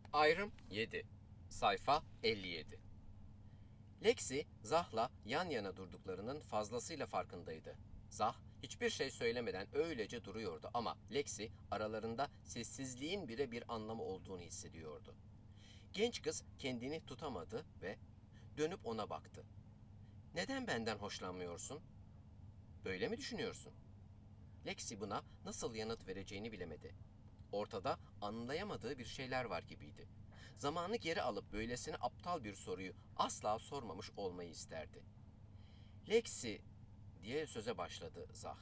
Ayrım 7. Sayfa 57. Lexi, Zah'la yan yana durduklarının fazlasıyla farkındaydı. Zah, hiçbir şey söylemeden öylece duruyordu ama Lexi, aralarında sessizliğin bile bir anlamı olduğunu hissediyordu. Genç kız kendini tutamadı ve dönüp ona baktı. "Neden benden hoşlanmıyorsun? Böyle mi düşünüyorsun?" Lexi buna nasıl yanıt vereceğini bilemedi. Ortada anlayamadığı bir şeyler var gibiydi. Zamanı geri alıp böylesine aptal bir soruyu asla sormamış olmayı isterdi. "Lexi," diye söze başladı Zah.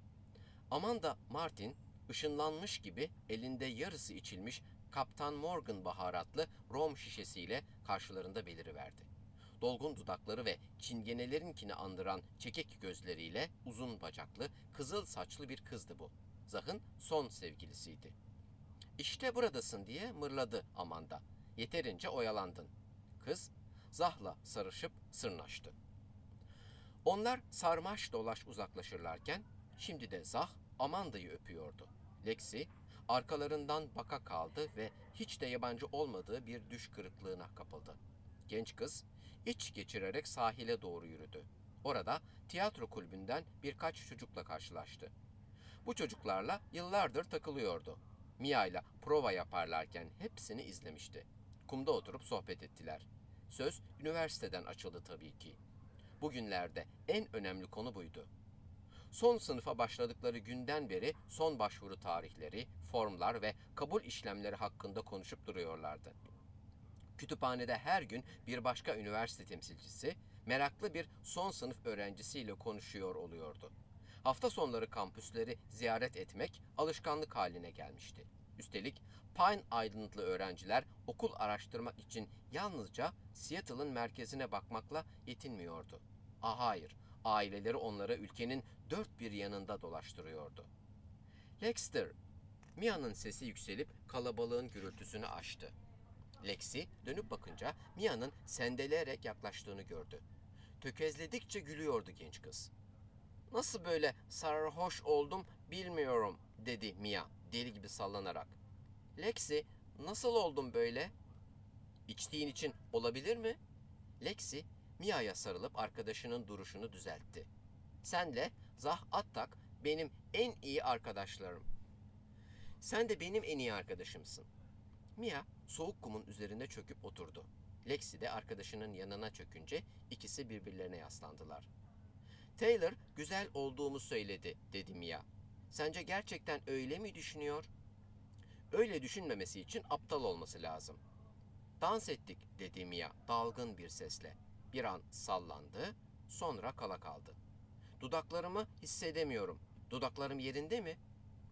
Amanda Martin, ışınlanmış gibi elinde yarısı içilmiş Kaptan Morgan baharatlı rom şişesiyle karşılarında beliriverdi. Dolgun dudakları ve çingenelerinkini andıran çekik gözleriyle uzun bacaklı, kızıl saçlı bir kızdı bu. Zah'ın son sevgilisiydi. "İşte buradasın," diye mırladı Amanda. "Yeterince oyalandın." Kız, Zah'la sarışıp sırnaştı. Onlar sarmaş dolaş uzaklaşırlarken, şimdi de Zah, Amanda'yı öpüyordu. Lexi, arkalarından baka kaldı ve hiç de yabancı olmadığı bir düş kırıklığına kapıldı. Genç kız, iç geçirerek sahile doğru yürüdü. Orada tiyatro kulübünden birkaç çocukla karşılaştı. Bu çocuklarla yıllardır takılıyordu. Mia ile prova yaparlarken hepsini izlemişti. Kumda oturup sohbet ettiler. Söz üniversiteden açıldı tabii ki. Bugünlerde en önemli konu buydu. Son sınıfa başladıkları günden beri son başvuru tarihleri, formlar ve kabul işlemleri hakkında konuşup duruyorlardı. Kütüphanede her gün bir başka üniversite temsilcisi, meraklı bir son sınıf öğrencisiyle konuşuyor oluyordu. Hafta sonları kampüsleri ziyaret etmek alışkanlık haline gelmişti. Üstelik Pine Island'lı öğrenciler okul araştırmak için yalnızca Seattle'ın merkezine bakmakla yetinmiyordu. Hayır, aileleri onları ülkenin dört bir yanında dolaştırıyordu. "Lexter," Mia'nın sesi yükselip kalabalığın gürültüsünü aştı. Lexi dönüp bakınca Mia'nın sendeleyerek yaklaştığını gördü. Tökezledikçe gülüyordu genç kız. "Nasıl böyle sarhoş oldum bilmiyorum," dedi Mia deli gibi sallanarak. "Lexi, nasıl oldun böyle?" "İçtiğin için olabilir mi?" Lexi Mia'ya sarılıp arkadaşının duruşunu düzeltti. "Senle Zah Attak benim en iyi arkadaşlarım. Sen de benim en iyi arkadaşımsın." Mia soğuk kumun üzerinde çöküp oturdu. Lexi de arkadaşının yanına çökünce ikisi birbirlerine yaslandılar. "Taylor güzel olduğumu söyledi," dedi Mia. "Sence gerçekten öyle mi düşünüyor?" "Öyle düşünmemesi için aptal olması lazım." "Dans ettik," dedi Mia dalgın bir sesle. Bir an sallandı, sonra kala kaldı. "Dudaklarımı hissedemiyorum. Dudaklarım yerinde mi?"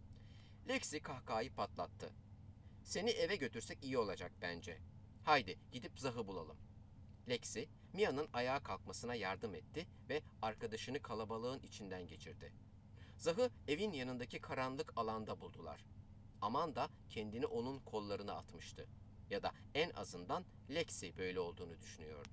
Lexi kahkahayı patlattı. "Seni eve götürsek iyi olacak bence. Haydi gidip Zah'ı bulalım." Lexi, Mia'nın ayağa kalkmasına yardım etti ve arkadaşını kalabalığın içinden geçirdi. Zah'ı evin yanındaki karanlık alanda buldular. Amanda kendini onun kollarına atmıştı. Ya da en azından Lexi böyle olduğunu düşünüyordu.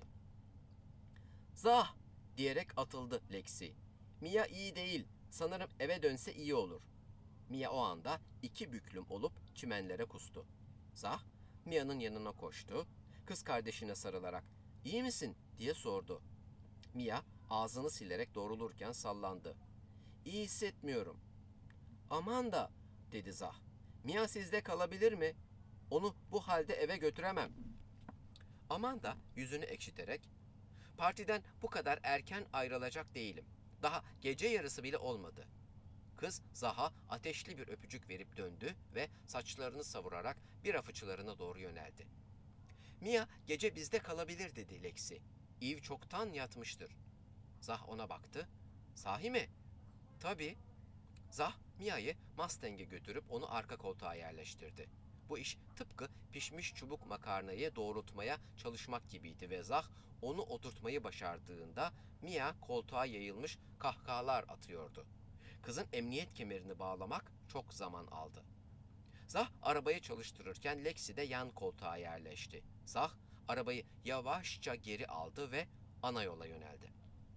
"Zah!" diyerek atıldı Lexi. "Mia iyi değil. Sanırım eve dönse iyi olur." Mia o anda iki büklüm olup çimenlere kustu. Zah, Mia'nın yanına koştu. Kız kardeşine sarılarak "İyi misin?" diye sordu. Mia ağzını silerek doğrulurken sallandı. "İyi hissetmiyorum." "Aman da," dedi Zah. "Mia sizde kalabilir mi? Onu bu halde eve götüremem." Amanda yüzünü ekşiterek "Partiden bu kadar erken ayrılacak değilim. Daha gece yarısı bile olmadı." Kız Zah'a ateşli bir öpücük verip döndü ve saçlarını savurarak bira fıçılarına doğru yöneldi. "Mia gece bizde kalabilir," dedi Lexi. "Eve çoktan yatmıştır." Zah ona baktı. "Sahi mi?" "Tabii." Zah Mia'yı Mustang'e götürüp onu arka koltuğa yerleştirdi. Bu iş tıpkı pişmiş çubuk makarnayı doğrultmaya çalışmak gibiydi ve Zah onu oturtmayı başardığında Mia koltuğa yayılmış kahkahalar atıyordu. Kızın emniyet kemerini bağlamak çok zaman aldı. Zah arabayı çalıştırırken Lexi de yan koltuğa yerleşti. Zah arabayı yavaşça geri aldı ve ana yola yöneldi.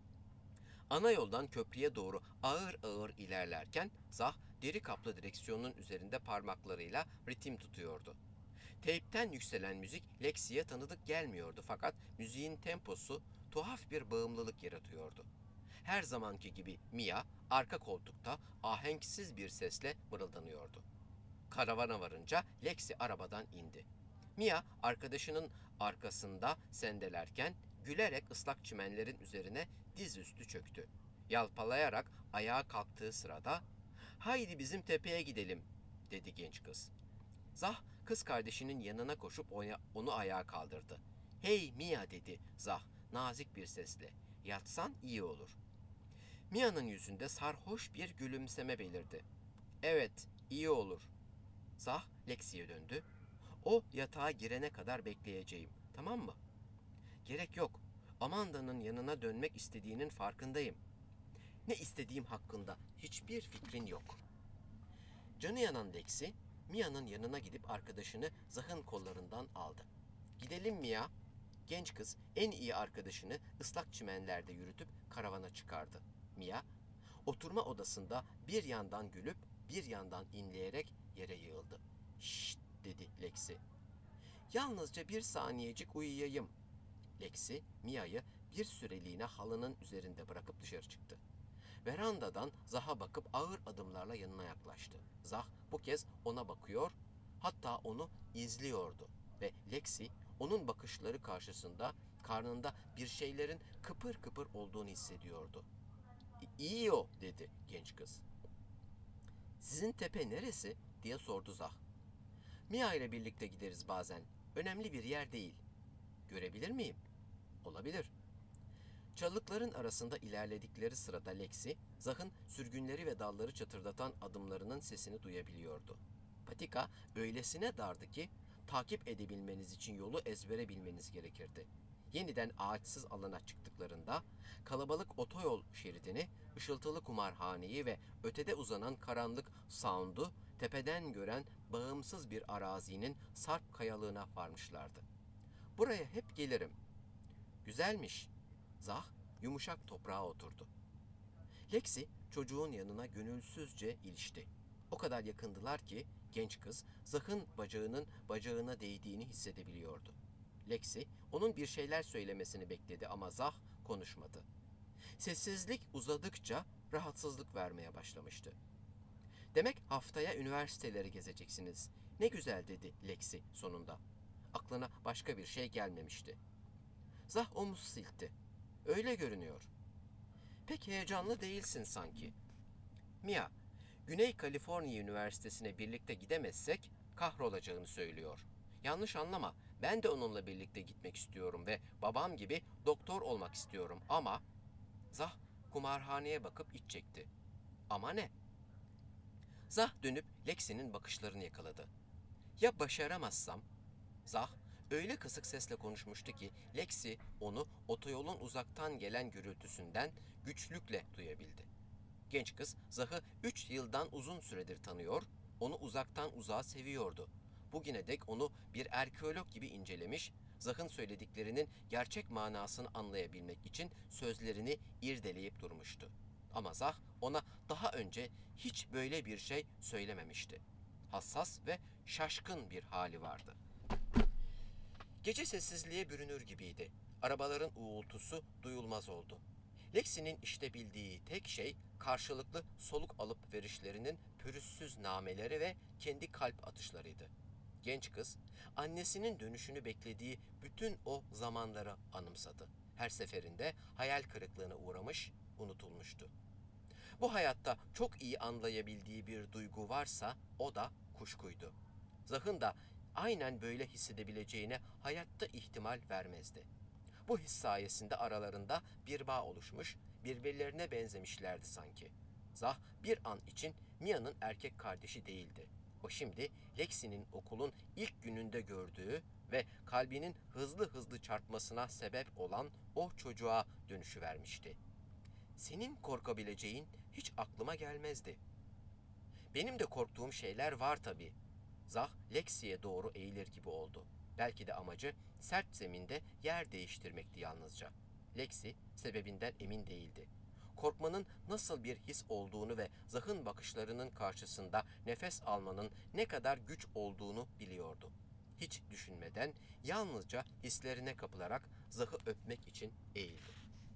Ana yoldan köprüye doğru ağır ağır ilerlerken Zah deri kaplı direksiyonun üzerinde parmaklarıyla ritim tutuyordu. Teypten yükselen müzik Lexi'ye tanıdık gelmiyordu fakat müziğin temposu tuhaf bir bağımlılık yaratıyordu. Her zamanki gibi Mia arka koltukta ahenksiz bir sesle mırıldanıyordu. Karavana varınca Lexi arabadan indi. Mia arkadaşının arkasında sendelerken gülerek ıslak çimenlerin üzerine dizüstü çöktü. Yalpalayarak ayağa kalktığı sırada "Haydi bizim tepeye gidelim," dedi genç kız. Zah kız kardeşinin yanına koşup onu ayağa kaldırdı. "Hey Mia," dedi Zah nazik bir sesle. "Yatsan iyi olur." Mia'nın yüzünde sarhoş bir gülümseme belirdi. "Evet, iyi olur." Zah Lexi'ye döndü. "O yatağa girene kadar bekleyeceğim, tamam mı?" "Gerek yok. Amanda'nın yanına dönmek istediğinin farkındayım." "Ne istediğim hakkında hiçbir fikrin yok." Canı yanan Lexi, Mia'nın yanına gidip arkadaşını Zah'ın kollarından aldı. "Gidelim Mia." Genç kız en iyi arkadaşını ıslak çimenlerde yürütüp karavana çıkardı. Mia, oturma odasında bir yandan gülüp bir yandan inleyerek yere yığıldı. "Şşt," dedi Lexi. "Yalnızca bir saniyecik uyuyayım." Lexi, Mia'yı bir süreliğine halının üzerinde bırakıp dışarı çıktı. Verandadan Zah'a bakıp ağır adımlarla yanına yaklaştı. Zah bu kez ona bakıyor, hatta onu izliyordu ve Lexi onun bakışları karşısında karnında bir şeylerin kıpır kıpır olduğunu hissediyordu. "İyi o," dedi genç kız. "Sizin tepe neresi?" diye sordu Zah. "Mia ile birlikte gideriz bazen. Önemli bir yer değil." "Görebilir miyim?" "Olabilir." Çalılıkların arasında ilerledikleri sırada Lexi, Zah'ın sürgünleri ve dalları çatırdatan adımlarının sesini duyabiliyordu. Patika öylesine dardı ki takip edebilmeniz için yolu ezbere bilmeniz gerekirdi. Yeniden ağaçsız alana çıktıklarında kalabalık otoyol şeridini, ışıltılı kumarhaneyi ve ötede uzanan karanlık sound'u tepeden gören bağımsız bir arazinin sarp kayalığına varmışlardı. "Buraya hep gelirim." "Güzelmiş." Zah yumuşak toprağa oturdu. Lexi çocuğun yanına gönülsüzce ilişti. O kadar yakındılar ki genç kız Zah'ın bacağının bacağına değdiğini hissedebiliyordu. Lexi onun bir şeyler söylemesini bekledi ama Zah konuşmadı. Sessizlik uzadıkça rahatsızlık vermeye başlamıştı. "Demek haftaya üniversiteleri gezeceksiniz. Ne güzel," dedi Lexi sonunda. Aklına başka bir şey gelmemişti. Zah omuz silkti. "Öyle görünüyor." "Pek heyecanlı değilsin sanki." "Mia, Güney Kaliforniya Üniversitesi'ne birlikte gidemezsek kahrolacağını söylüyor. Yanlış anlama, ben de onunla birlikte gitmek istiyorum ve babam gibi doktor olmak istiyorum ama..." Zah kumarhaneye bakıp iç çekti. "Ama ne?" Zah dönüp Lexi'nin bakışlarını yakaladı. "Ya başaramazsam?" Zah öyle kısık sesle konuşmuştu ki Lexi onu otoyolun uzaktan gelen gürültüsünden güçlükle duyabildi. Genç kız Zah'ı 3 yıldan uzun süredir tanıyor, onu uzaktan uzağa seviyordu. Bugüne dek onu bir arkeolog gibi incelemiş, Zah'ın söylediklerinin gerçek manasını anlayabilmek için sözlerini irdeleyip durmuştu. Ama Zah ona daha önce hiç böyle bir şey söylememişti. Hassas ve şaşkın bir hali vardı. Gece sessizliğe bürünür gibiydi. Arabaların uğultusu duyulmaz oldu. Lexi'nin işte bildiği tek şey karşılıklı soluk alıp verişlerinin pürüzsüz nameleri ve kendi kalp atışlarıydı. Genç kız, annesinin dönüşünü beklediği bütün o zamanları anımsadı. Her seferinde hayal kırıklığına uğramış, unutulmuştu. Bu hayatta çok iyi anlayabildiği bir duygu varsa o da kuşkuydu. Zah'ın da aynen böyle hissedebileceğine hayatta ihtimal vermezdi. Bu his sayesinde aralarında bir bağ oluşmuş, birbirlerine benzemişlerdi sanki. Zah bir an için Mia'nın erkek kardeşi değildi. O şimdi Lexi'nin okulun ilk gününde gördüğü ve kalbinin hızlı hızlı çarpmasına sebep olan o çocuğa dönüşüvermişti. "Senin korkabileceğin hiç aklıma gelmezdi." "Benim de korktuğum şeyler var tabii." Zah Lexi'ye doğru eğilir gibi oldu. Belki de amacı sert zeminde yer değiştirmekti yalnızca. Lexi sebebinden emin değildi. Korkmanın nasıl bir his olduğunu ve Zah'ın bakışlarının karşısında nefes almanın ne kadar güç olduğunu biliyordu. hiç düşünmeden yalnızca hislerine kapılarak Zah'ı öpmek için eğildi.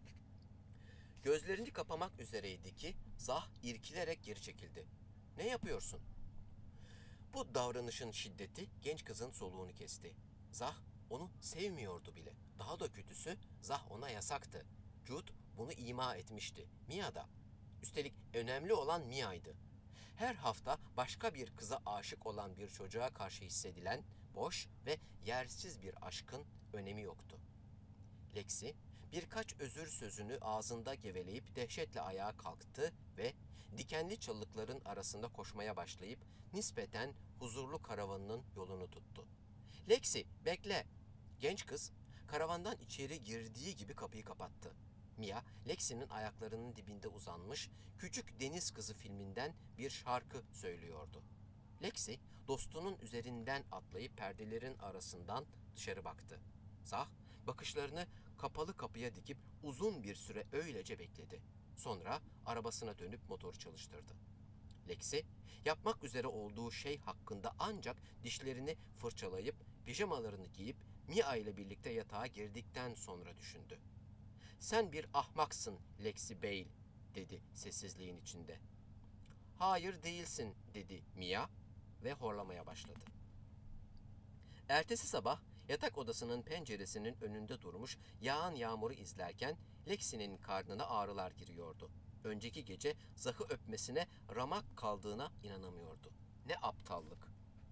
Gözlerini kapamak üzereydi ki Zah irkilerek geri çekildi. "Ne yapıyorsun?" Bu davranışın şiddeti genç kızın soluğunu kesti. Zah onu sevmiyordu bile. Daha da kötüsü Zah ona yasaktı. Jude bunu ima etmişti. Mia da. Üstelik önemli olan Mia'ydı. Her hafta başka bir kıza aşık olan bir çocuğa karşı hissedilen boş ve yersiz bir aşkın önemi yoktu. Lexi birkaç özür sözünü ağzında geveleyip dehşetle ayağa kalktı ve dikenli çalılıkların arasında koşmaya başlayıp nispeten huzurlu karavanının yolunu tuttu. "Lexi, bekle!" Genç kız karavandan içeri girdiği gibi kapıyı kapattı. Mia, Lexi'nin ayaklarının dibinde uzanmış, Küçük Deniz Kızı filminden bir şarkı söylüyordu. Lexi, dostunun üzerinden atlayıp perdelerin arasından dışarı baktı. Zah, bakışlarını kapalı kapıya dikip uzun bir süre öylece bekledi. Sonra arabasına dönüp motoru çalıştırdı. Lexi, yapmak üzere olduğu şey hakkında ancak dişlerini fırçalayıp pijamalarını giyip Mia ile birlikte yatağa girdikten sonra düşündü. "Sen bir ahmaksın Lexi Bale," dedi sessizliğin içinde. "Hayır değilsin," dedi Mia ve horlamaya başladı. Ertesi sabah yatak odasının penceresinin önünde durmuş yağan yağmuru izlerken Lexi'nin karnına ağrılar giriyordu. Önceki gece Zah'ı öpmesine ramak kaldığına inanamıyordu. Ne aptallık.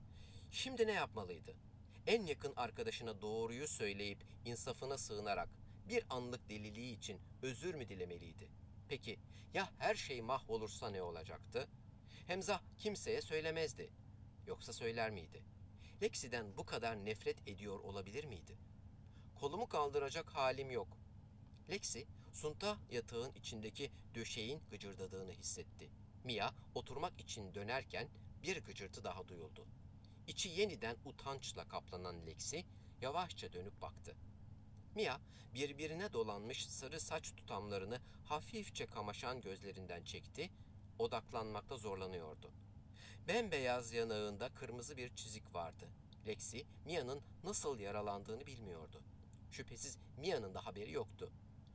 Şimdi ne yapmalıydı? En yakın arkadaşına doğruyu söyleyip insafına sığınarak bir anlık deliliği için özür mü dilemeliydi? Peki ya her şey mahvolursa ne olacaktı? Hem Zah kimseye söylemezdi. Yoksa söyler miydi? Lexi'den bu kadar nefret ediyor olabilir miydi? "Kolumu kaldıracak halim yok." Lexi, sunta yatağın içindeki döşeğin gıcırdadığını hissetti. Mia oturmak için dönerken bir gıcırtı daha duyuldu. İçi yeniden utançla kaplanan Lexi yavaşça dönüp baktı. Mia, birbirine dolanmış sarı saç tutamlarını hafifçe kamaşan gözlerinden çekti, odaklanmakta zorlanıyordu. Bembeyaz yanağında kırmızı bir çizik vardı. Lexi, Mia'nın nasıl yaralandığını bilmiyordu. Şüphesiz Mia'nın da haberi yoktu.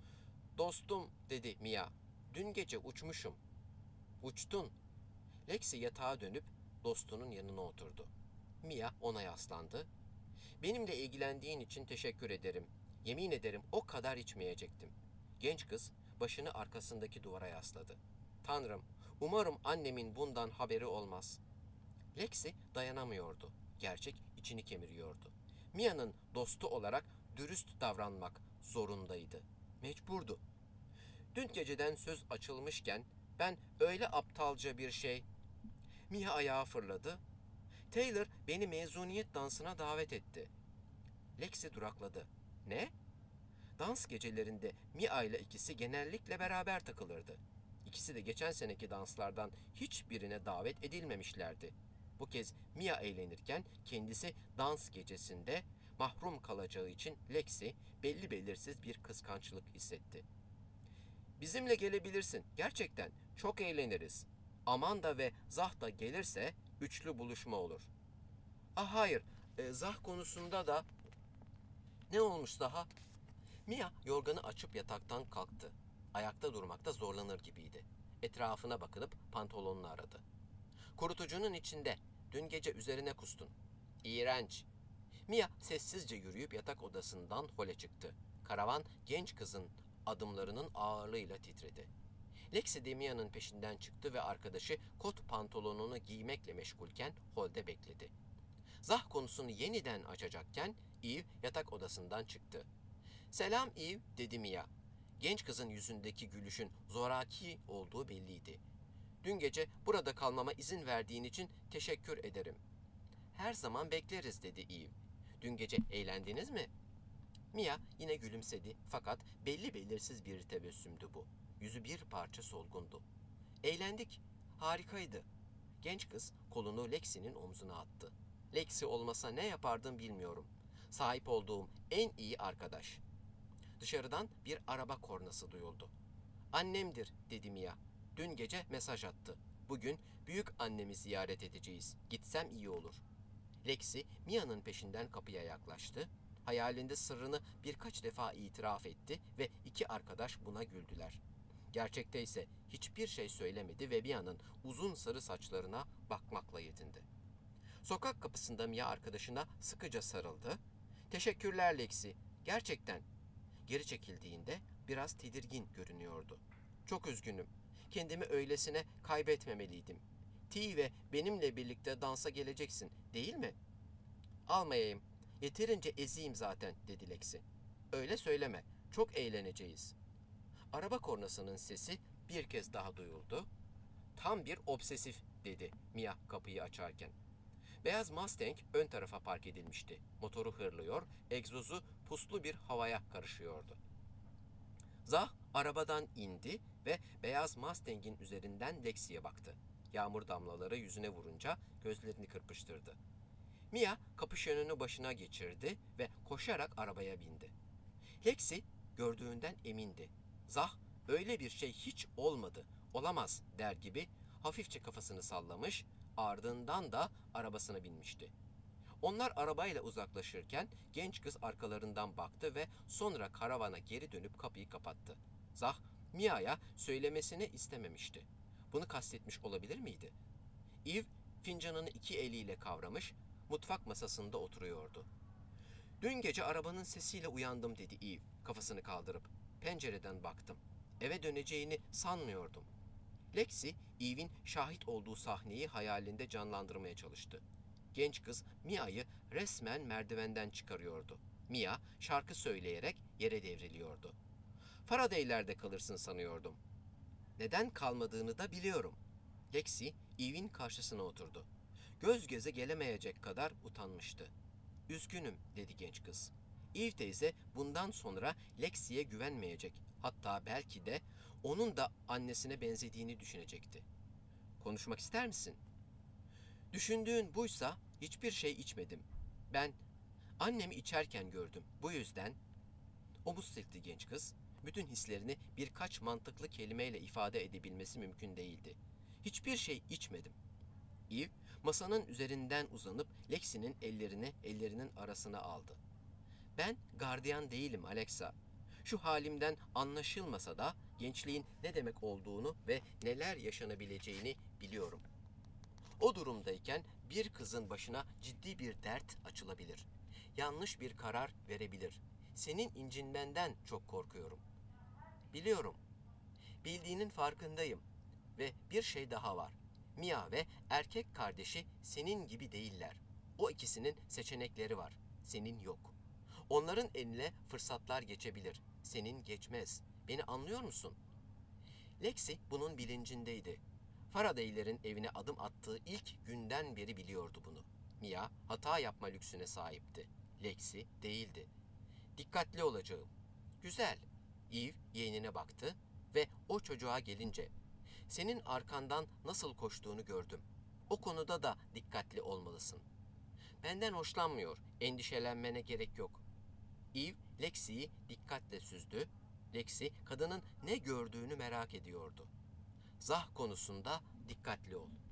"Dostum," dedi Mia, "dün gece uçmuşum." "Uçtun." Lexi yatağa dönüp dostunun yanına oturdu. Mia ona yaslandı. "Benimle ilgilendiğin için teşekkür ederim. Yemin ederim o kadar içmeyecektim." Genç kız başını arkasındaki duvara yasladı. "Tanrım, umarım annemin bundan haberi olmaz." Lexi dayanamıyordu. Gerçek içini kemiriyordu. Mia'nın dostu olarak dürüst davranmak zorundaydı. Mecburdu. Dün geceden söz açılmışken ben öyle aptalca bir şey... Mia ayağa fırladı. "Taylor beni mezuniyet dansına davet etti." Lexi durakladı. "Ne?" Dans gecelerinde Mia ile ikisi genellikle beraber takılırdı. İkisi de geçen seneki danslardan hiçbirine davet edilmemişlerdi. Bu kez Mia eğlenirken kendisi dans gecesinde mahrum kalacağı için Lexi belli belirsiz bir kıskançlık hissetti. "Bizimle gelebilirsin. Gerçekten çok eğleniriz. Amanda ve Zah da gelirse üçlü buluşma olur." "Ah hayır, Zah konusunda da..." "Ne olmuş daha?" Mia yorganı açıp yataktan kalktı. Ayakta durmakta zorlanır gibiydi. Etrafına bakınıp pantolonunu aradı. "Kurutucunun içinde. Dün gece üzerine kustun." "İğrenç." Mia sessizce yürüyüp yatak odasından hole çıktı. Karavan genç kızın adımlarının ağırlığıyla titredi. Lexi de Mia'nın peşinden çıktı ve arkadaşı kot pantolonunu giymekle meşgulken holde bekledi. Zah konusunu yeniden açacakken Eve yatak odasından çıktı. "Selam Eve," dedi Mia. Genç kızın yüzündeki gülüşün zoraki olduğu belliydi. "Dün gece burada kalmama izin verdiğin için teşekkür ederim." "Her zaman bekleriz," dedi Eve. "Dün gece eğlendiniz mi?" Mia yine gülümsedi fakat belli belirsiz bir tebessümdü bu. Yüzü bir parça solgundu. "Eğlendik. Harikaydı." Genç kız kolunu Lexi'nin omzuna attı. "Lexi olmasa ne yapardım bilmiyorum. Sahip olduğum en iyi arkadaş." Dışarıdan bir araba kornası duyuldu. "Annemdir," dedi Mia. "Dün gece mesaj attı. Bugün büyük annemi ziyaret edeceğiz. Gitsem iyi olur." Lexi, Mia'nın peşinden kapıya yaklaştı. Hayalinde sırrını birkaç defa itiraf etti ve iki arkadaş buna güldüler. Gerçekte ise hiçbir şey söylemedi ve Mia'nın uzun sarı saçlarına bakmakla yetindi. Sokak kapısında Mia arkadaşına sıkıca sarıldı. "Teşekkürler Lexi, gerçekten." Geri çekildiğinde biraz tedirgin görünüyordu. "Çok üzgünüm. Kendimi öylesine kaybetmemeliydim. T ve benimle birlikte dansa geleceksin, değil mi?" "Almayayım. Yeterince eziyim zaten," dedi Lexi. "Öyle söyleme. Çok eğleneceğiz." Araba kornasının sesi bir kez daha duyuldu. "Tam bir obsesif," dedi Mia kapıyı açarken. Beyaz Mustang ön tarafa park edilmişti. Motoru hırlıyor, egzozu puslu bir havaya karışıyordu. Zah arabadan indi ve beyaz Mustang'in üzerinden Lexi'ye baktı. Yağmur damlaları yüzüne vurunca gözlerini kırpıştırdı. Mia kapüşonunu başına geçirdi ve koşarak arabaya bindi. Lexi gördüğünden emindi. Zah öyle bir şey hiç olmadı, olamaz der gibi hafifçe kafasını sallamış, ardından da arabasına binmişti. Onlar arabayla uzaklaşırken genç kız arkalarından baktı ve sonra karavana geri dönüp kapıyı kapattı. Zah, Mia'ya söylemesini istememişti. Bunu kastetmiş olabilir miydi? Eve fincanını iki eliyle kavramış, mutfak masasında oturuyordu. "Dün gece arabanın sesiyle uyandım," dedi Eve kafasını kaldırıp. "Pencereden baktım. Eve döneceğini sanmıyordum." Lexi, Eve'in şahit olduğu sahneyi hayalinde canlandırmaya çalıştı. Genç kız Mia'yı resmen merdivenden çıkarıyordu. Mia şarkı söyleyerek yere devriliyordu. "Faraday'lerde kalırsın sanıyordum." "Neden kalmadığını da biliyorum." Lexi, Eve'in karşısına oturdu. Göz göze gelemeyecek kadar utanmıştı. "Üzgünüm," dedi genç kız. Eve teyze bundan sonra Lexi'ye güvenmeyecek. Hatta belki de onun da annesine benzediğini düşünecekti. "Konuşmak ister misin?" "Düşündüğün buysa hiçbir şey içmedim. Ben annemi içerken gördüm. Bu yüzden..." Omuz silkti genç kız. Bütün hislerini birkaç mantıklı kelimeyle ifade edebilmesi mümkün değildi. "Hiçbir şey içmedim." Eve masanın üzerinden uzanıp Lexi'nin ellerini ellerinin arasına aldı. "Ben gardiyan değilim Alexa. Şu halimden anlaşılmasa da gençliğin ne demek olduğunu ve neler yaşanabileceğini biliyorum. O durumdayken bir kızın başına ciddi bir dert açılabilir. Yanlış bir karar verebilir. Senin incinmenden çok korkuyorum. Biliyorum. Bildiğinin farkındayım. Ve bir şey daha var. Mia ve erkek kardeşi senin gibi değiller. O ikisinin seçenekleri var. Senin yok. Onların eline fırsatlar geçebilir. Senin geçmez. Beni anlıyor musun?" Lexi bunun bilincindeydi. Faraday'lerin evine adım attığı ilk günden beri biliyordu bunu. Mia hata yapma lüksüne sahipti. Lexi değildi. "Dikkatli olacağım." "Güzel." Eve yeğenine baktı ve o çocuğa gelince, "Senin arkandan nasıl koştuğunu gördüm. O konuda da dikkatli olmalısın." "Benden hoşlanmıyor. Endişelenmene gerek yok." Eve Lexi'yi dikkatle süzdü. Lexi kadının ne gördüğünü merak ediyordu. "Zah konusunda dikkatli ol.